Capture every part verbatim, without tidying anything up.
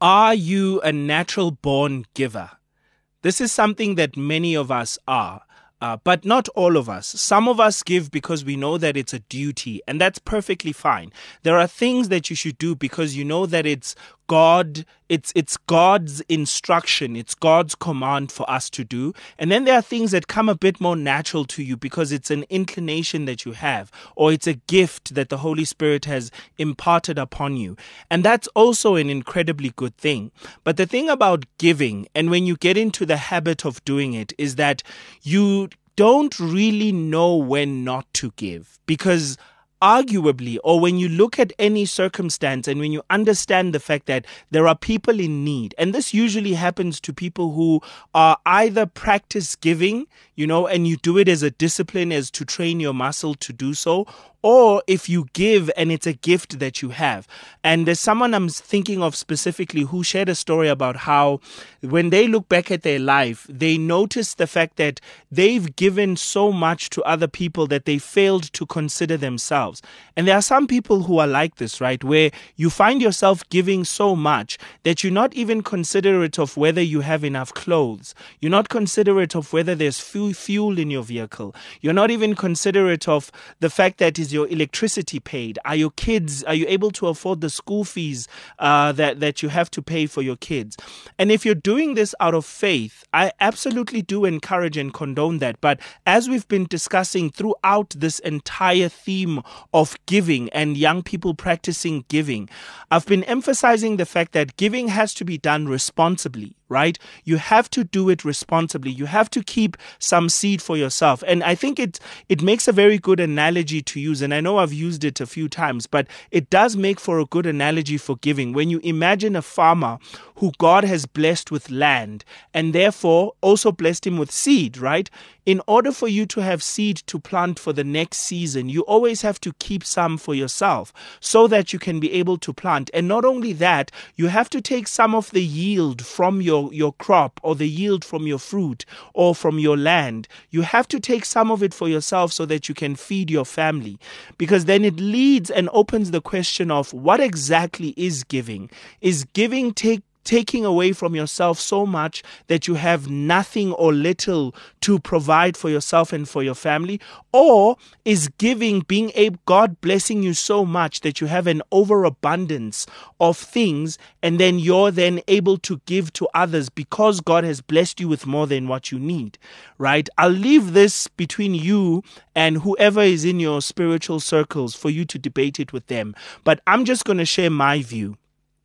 Are you a natural born giver? This is something that many of us are. Uh, but not all of us. Some of us give because we know that it's a duty, and that's perfectly fine. There are things that you should do because you know that it's God, it's it's God's instruction, it's God's command for us to do. And then there are things that come a bit more natural to you because it's an inclination that you have, or it's a gift that the Holy Spirit has imparted upon you. And that's also an incredibly good thing. But the thing about giving, and when you get into the habit of doing it, is that you don't really know when not to give, because arguably, or when you look at any circumstance and when you understand the fact that there are people in need, and this usually happens to people who are either practice giving, you know, and you do it as a discipline, as to train your muscle to do so, or if you give and it's a gift that you have. And there's someone I'm thinking of specifically who shared a story about how when they look back at their life, they notice the fact that they've given so much to other people that they failed to consider themselves. And there are some people who are like this, right? Where you find yourself giving so much that you're not even considerate of whether you have enough clothes. You're not considerate of whether there's fuel in your vehicle. You're not even considerate of the fact that is your electricity paid? Are your kids, are you able to afford the school fees uh, that, that you have to pay for your kids? And if you're doing this out of faith, I absolutely do encourage and condone that. But as we've been discussing throughout this entire theme of giving and young people practicing giving, I've been emphasizing the fact that giving has to be done responsibly. Right? You have to do it responsibly. You have to keep some seed for yourself. And I think it it makes a very good analogy to use. And I know I've used it a few times, but it does make for a good analogy for giving. When you imagine a farmer who God has blessed with land and therefore also blessed him with seed, right? In order for you to have seed to plant for the next season, you always have to keep some for yourself so that you can be able to plant. And not only that, you have to take some of the yield from your your crop or the yield from your fruit or from your land. You have to take some of it for yourself so that you can feed your family, because then it leads and opens the question of what exactly is giving? Is giving take taking away from yourself so much that you have nothing or little to provide for yourself and for your family? Or is giving being able, God blessing you so much that you have an overabundance of things and then you're then able to give to others because God has blessed you with more than what you need, right? I'll leave this between you and whoever is in your spiritual circles for you to debate it with them. But I'm just going to share my view.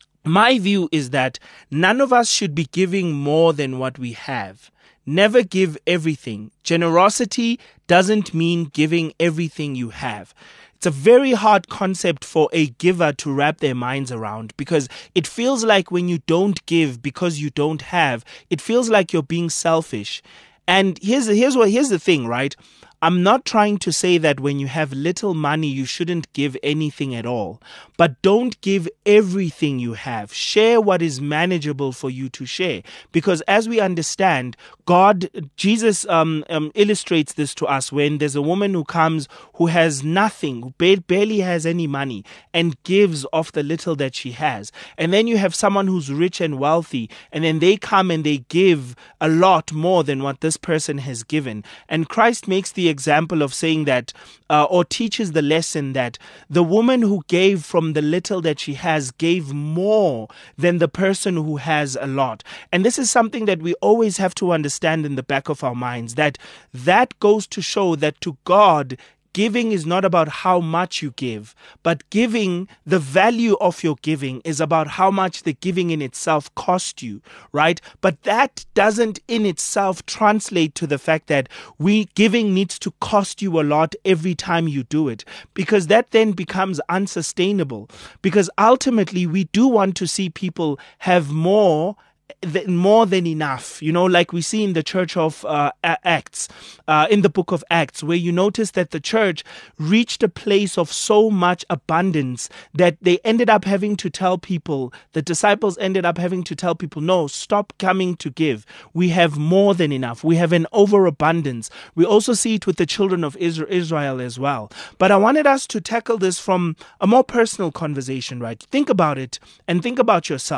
My view is that none of us should be giving more than what we have. Never give everything. Generosity doesn't mean giving everything you have. It's a very hard concept for a giver to wrap their minds around, because it feels like when you don't give because you don't have, it feels like you're being selfish. And here's here's what here's the thing, right? I'm not trying to say that when you have little money, you shouldn't give anything at all. But don't give everything you have. Share what is manageable for you to share. Because as we understand, God, Jesus um, um, illustrates this to us when there's a woman who comes who has nothing, who ba- barely has any money, and gives of the little that she has. And then you have someone who's rich and wealthy, and then they come and they give a lot more than what this person has given. And Christ makes the example of saying that, uh, or teaches the lesson that the woman who gave from the little that she has gave more than the person who has a lot. And this is something that we always have to understand in the back of our minds, that that goes to show that to God, giving is not about how much you give, but giving, the value of your giving is about how much the giving in itself cost you, right? But that doesn't in itself translate to the fact that we giving needs to cost you a lot every time you do it, because that then becomes unsustainable. Because ultimately we do want to see people have more more than enough, you know, like we see in the church of uh, Acts, uh, in the book of Acts, where you notice that the church reached a place of so much abundance that they ended up having to tell people, the disciples ended up having to tell people, no, stop coming to give. We have more than enough. We have an overabundance. We also see it with the children of Israel as well. But I wanted us to tackle this from a more personal conversation, right? Think about it and think about yourself.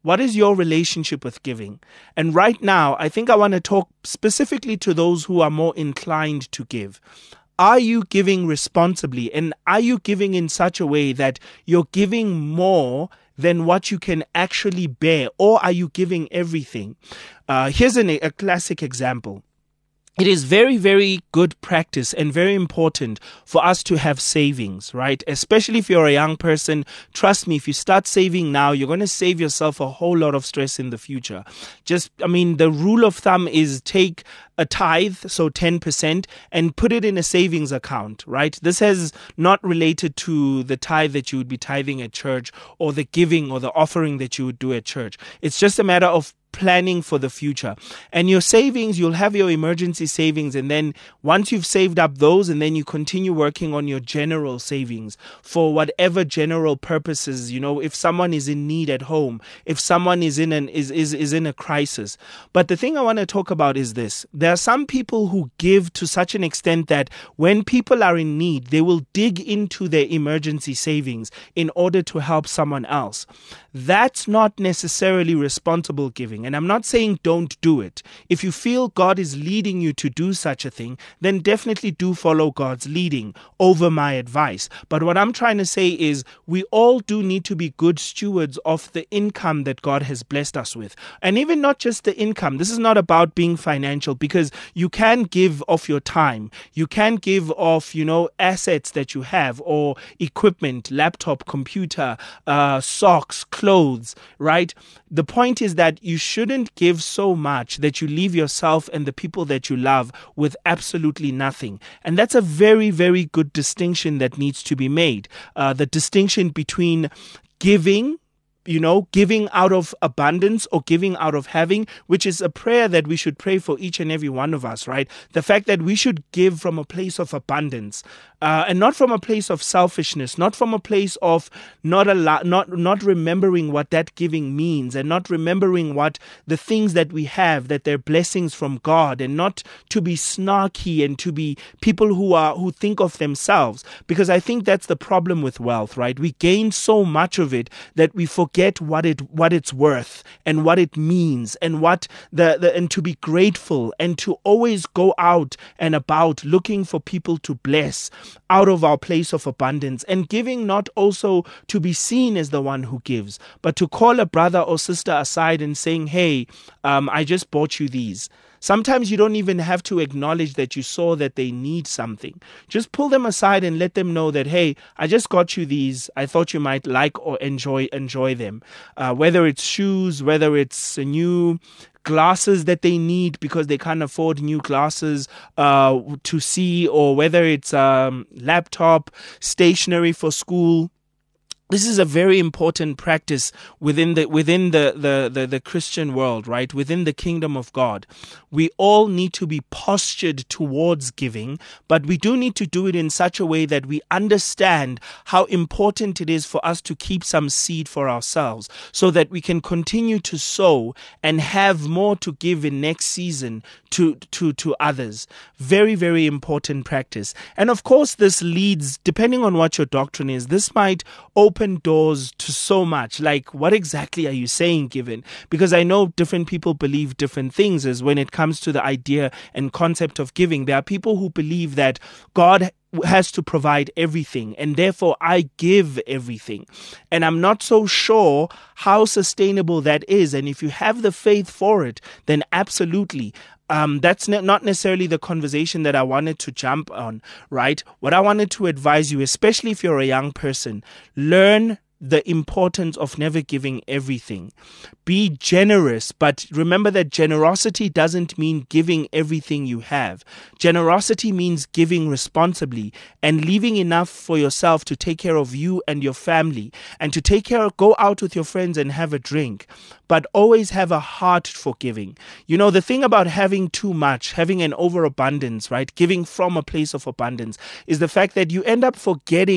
What is your relationship with giving? And right now, I think I want to talk specifically to those who are more inclined to give. Are you giving responsibly? And are you giving in such a way that you're giving more than what you can actually bear? Or are you giving everything? Uh, here's an, a classic example. It is very, very good practice and very important for us to have savings, right? Especially if you're a young person. Trust me, if you start saving now, you're going to save yourself a whole lot of stress in the future. Just, I mean, the rule of thumb is take a tithe, so ten percent, and put it in a savings account, right? This has not related to the tithe that you would be tithing at church or the giving or the offering that you would do at church. It's just a matter of planning for the future. And your savings, you'll have your emergency savings, and then once you've saved up those, and then you continue working on your general savings for whatever general purposes. You know, if someone is in need at home, if someone is in an is is, is in a crisis. But the thing I want to talk about is this. There are some people who give to such an extent that when people are in need, they will dig into their emergency savings in order to help someone else. That's not necessarily responsible giving. And I'm not saying don't do it. If you feel God is leading you to do such a thing, then definitely do follow God's leading over my advice. But what I'm trying to say is we all do need to be good stewards of the income that God has blessed us with. And even not just the income. This is not about being financial, because you can give of your time. You can give of, you know, assets that you have, or equipment, laptop, computer, uh, socks, clothes, right? The point is that you shouldn't give so much that you leave yourself and the people that you love with absolutely nothing. And that's a very, very good distinction that needs to be made. Uh, the distinction between giving, you know, giving out of abundance or giving out of having, which is a prayer that we should pray for each and every one of us, right? The fact that we should give from a place of abundance, uh, and not from a place of selfishness, not from a place of not allow, not not remembering what that giving means, and not remembering what the things that we have, that they're blessings from God, and not to be snarky and to be people who are who think of themselves. Because I think that's the problem with wealth, right? We gain so much of it that we forget what it what it's worth and what it means, and what the, the and to be grateful, and to always go out and about looking for people to bless out of our place of abundance, and giving not also to be seen as the one who gives, but to call a brother or sister aside and saying, hey, um, I just bought you these. Sometimes you don't even have to acknowledge that you saw that they need something. Just pull them aside and let them know that, hey, I just got you these. I thought you might like or enjoy enjoy them. Uh, whether it's shoes, whether it's a new glasses that they need because they can't afford new glasses uh, to see, or whether it's um, laptop, stationery for school. This is a very important practice within the within the, the, the, the Christian world, right? Within the kingdom of God. We all need to be postured towards giving, but we do need to do it in such a way that we understand how important it is for us to keep some seed for ourselves, so that we can continue to sow and have more to give in next season to, to, to others. Very, very important practice. And of course, this leads, depending on what your doctrine is, this might open doors to so much. Like, what exactly are you saying, given? Because I know different people believe different things as when it comes to the idea and concept of giving. There are people who believe that God has to provide everything, and therefore I give everything. And I'm not so sure how sustainable that is. And if you have the faith for it, then absolutely. Um, that's ne- not necessarily the conversation that I wanted to jump on, right? What I wanted to advise you, especially if you're a young person, learn the importance of never giving everything. Be generous, but remember that generosity doesn't mean giving everything you have. Generosity means giving responsibly and leaving enough for yourself to take care of you and your family, and to take care of, go out with your friends and have a drink, but always have a heart for giving. You know, the thing about having too much, having an overabundance, right? Giving from a place of abundance is the fact that you end up forgetting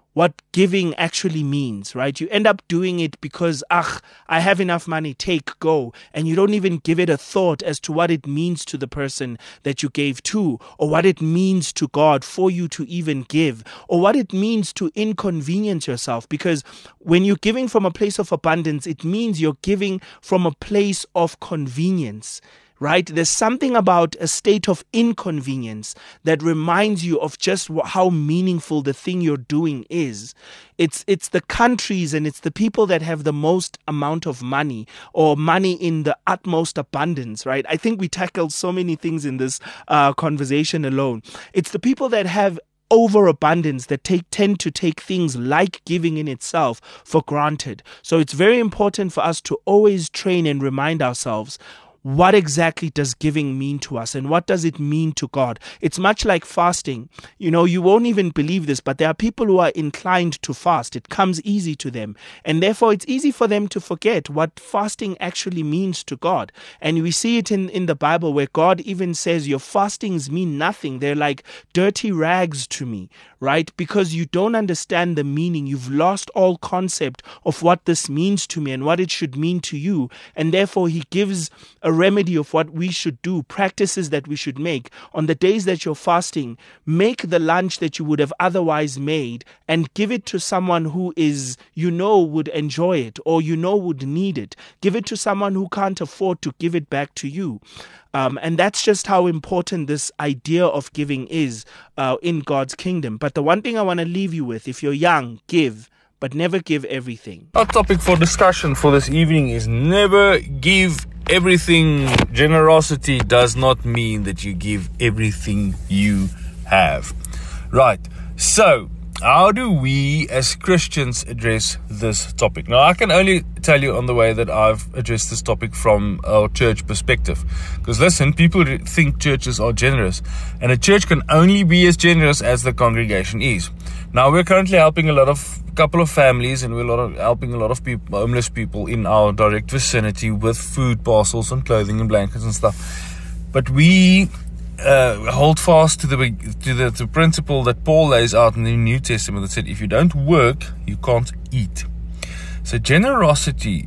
what giving actually means, right? You end up doing it because, ah, I have enough money, take, go. And you don't even give it a thought as to what it means to the person that you gave to, or what it means to God for you to even give, or what it means to inconvenience yourself. Because when you're giving from a place of abundance, it means you're giving from a place of convenience. Right? There's something about a state of inconvenience that reminds you of just how meaningful the thing you're doing is. It's it's the countries and it's the people that have the most amount of money, or money in the utmost abundance, right? I think we tackled so many things in this uh, conversation alone. It's the people that have overabundance that take tend to take things like giving in itself for granted. So it's very important for us to always train and remind ourselves, what exactly does giving mean to us, and what does it mean to God? It's much like fasting. You know, you won't even believe this, but there are people who are inclined to fast. It comes easy to them, and therefore it's easy for them to forget what fasting actually means to God. And we see it in, in the Bible where God even says your fastings mean nothing. They're like dirty rags to me, right? Because you don't understand the meaning. You've lost all concept of what this means to me and what it should mean to you. And therefore he gives a remedy of what we should do, practices that we should make. On the days that you're fasting, make the lunch that you would have otherwise made and give it to someone who is, you know, would enjoy it, or you know would need it. Give it to someone who can't afford to give it back to you. Um, and that's just how important this idea of giving is uh, in God's kingdom. But the one thing I want to leave you with, if you're young, give, but never give everything. Our topic for discussion for this evening is never give everything. Generosity does not mean that you give everything you have. Right. So, how do we as Christians address this topic? Now, I can only tell you on the way that I've addressed this topic from our church perspective. Because listen, people think churches are generous, and a church can only be as generous as the congregation is. Now, we're currently helping a lot of couple of families, and we're a lot of, helping a lot of people, homeless people in our direct vicinity with food parcels and clothing and blankets and stuff. But we uh, hold fast to the to the, the principle that Paul lays out in the New Testament that said, if you don't work, you can't eat. So generosity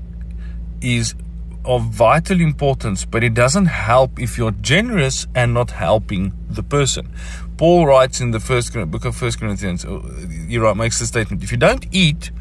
is of vital importance, but it doesn't help if you're generous and not helping the person. Paul writes in the first book of First Corinthians, he makes the statement, if you don't eat,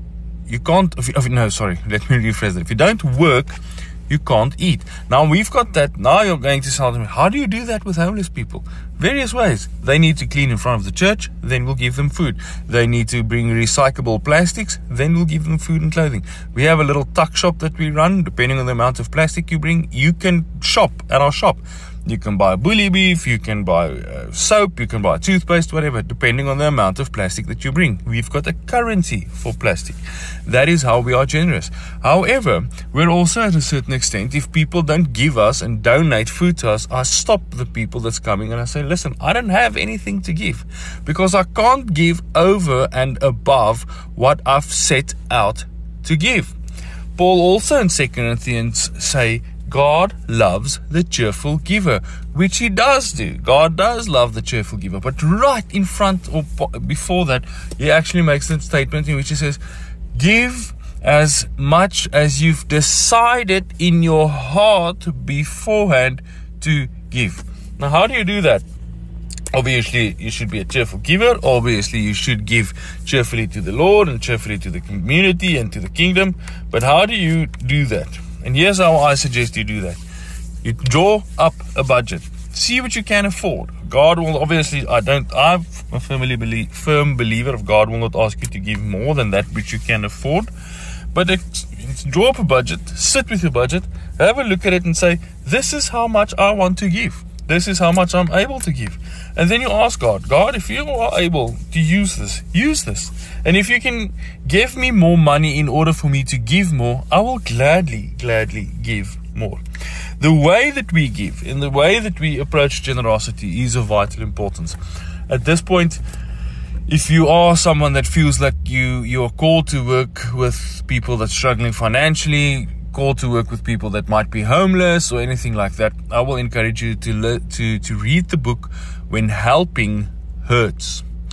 you can't, if you, no, sorry, let me rephrase that. If you don't work, you can't eat. Now we've got that. Now you're going to tell me, how do you do that with homeless people? Various ways. They need to clean in front of the church, then we'll give them food. They need to bring recyclable plastics, then we'll give them food and clothing. We have a little tuck shop that we run. Depending on the amount of plastic you bring, you can shop at our shop. You can buy bully beef, you can buy uh, soap, you can buy toothpaste, whatever, depending on the amount of plastic that you bring. We've got a currency for plastic. That is how we are generous. However, we're also at a certain extent, if people don't give us and donate food to us, I stop the people that's coming and I say, listen, I don't have anything to give because I can't give over and above what I've set out to give. Paul also in Second Corinthians say, God loves the cheerful giver, which he does do. God does love the cheerful giver. But right in front or before that, he actually makes a statement in which he says, give as much as you've decided in your heart beforehand to give. Now, how do you do that? Obviously, you should be a cheerful giver. Obviously, you should give cheerfully to the Lord and cheerfully to the community and to the kingdom. But how do you do that? And here's how I suggest you do that. You draw up a budget. See what you can afford. God will obviously, I don't, I'm a firmly believe, firm believer of God will not ask you to give more than that which you can afford. But it's, it's draw up a budget, sit with your budget, have a look at it and say, this is how much I want to give. This is how much I'm able to give. And then you ask God, God, if you are able to use this, use this. And if you can give me more money in order for me to give more, I will gladly, gladly give more. The way that we give, in the way that we approach generosity is of vital importance. At this point, if you are someone that feels like you, you are called to work with people that's struggling financially, called to work with people that might be homeless or anything like that, I will encourage you to le- to to read the book When Helping Hurts.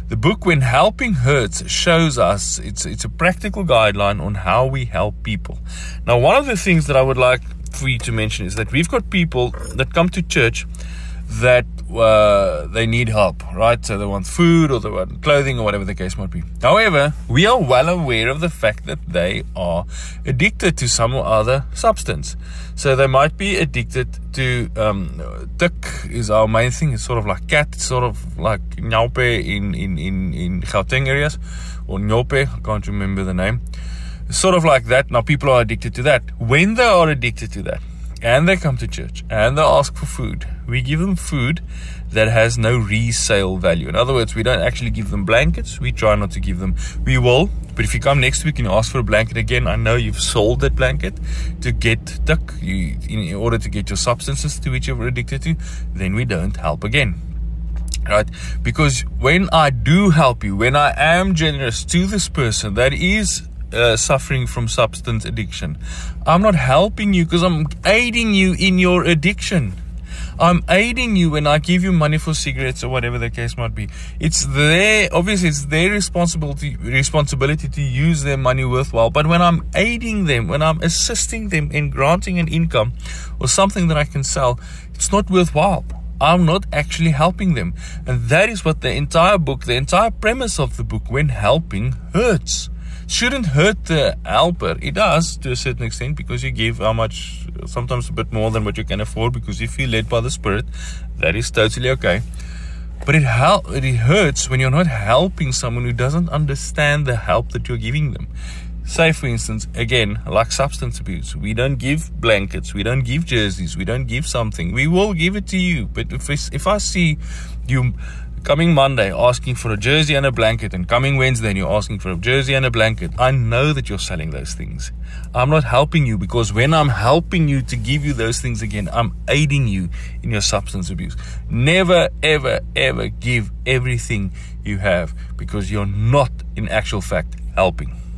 The book When Helping Hurts shows us, it's it's a practical guideline on how we help people. Now, one of the things that I would like for you to mention is that we've got people that come to church that uh, they need help, right? So they want food or they want clothing or whatever the case might be. However, we are well aware of the fact that they are addicted to some or other substance. So they might be addicted to, um, tik is our main thing. It's sort of like cat, it's sort of like nyope in, in, in, in Gauteng areas, or nyope, I can't remember the name. It's sort of like that. Now people are addicted to that. When they are addicted to that, and they come to church, and they ask for food, we give them food that has no resale value. In other words, we don't actually give them blankets. We try not to give them. We will, but if you come next week and you ask for a blanket again, I know you've sold that blanket to get tik, you, in order to get your substances to which you're addicted to, then we don't help again. Right? Because when I do help you, when I am generous to this person that is Uh, suffering from substance addiction, I'm not helping you because I'm aiding you in your addiction. I'm aiding you when I give you money for cigarettes or whatever the case might be. It's their, obviously it's their responsibility, responsibility to use their money worthwhile. But when I'm aiding them, when I'm assisting them in granting an income or something that I can sell, it's not worthwhile. I'm not actually helping them. And that is what the entire book, the entire premise of the book, When Helping Hurts. Shouldn't hurt the helper. It does to a certain extent because you give how much, sometimes a bit more than what you can afford, because if you're led by the Spirit, that is totally okay. But it help, it hurts when you're not helping someone who doesn't understand the help that you're giving them. Say, for instance, again, like substance abuse, we don't give blankets, we don't give jerseys, we don't give something. We will give it to you, but if, if I see you coming Monday asking for a jersey and a blanket, and coming Wednesday and you're asking for a jersey and a blanket, I know that you're selling those things. I'm not helping you, because when I'm helping you to give you those things again, I'm aiding you in your substance abuse. Never, ever, ever give everything you have, because you're not, in actual fact, helping.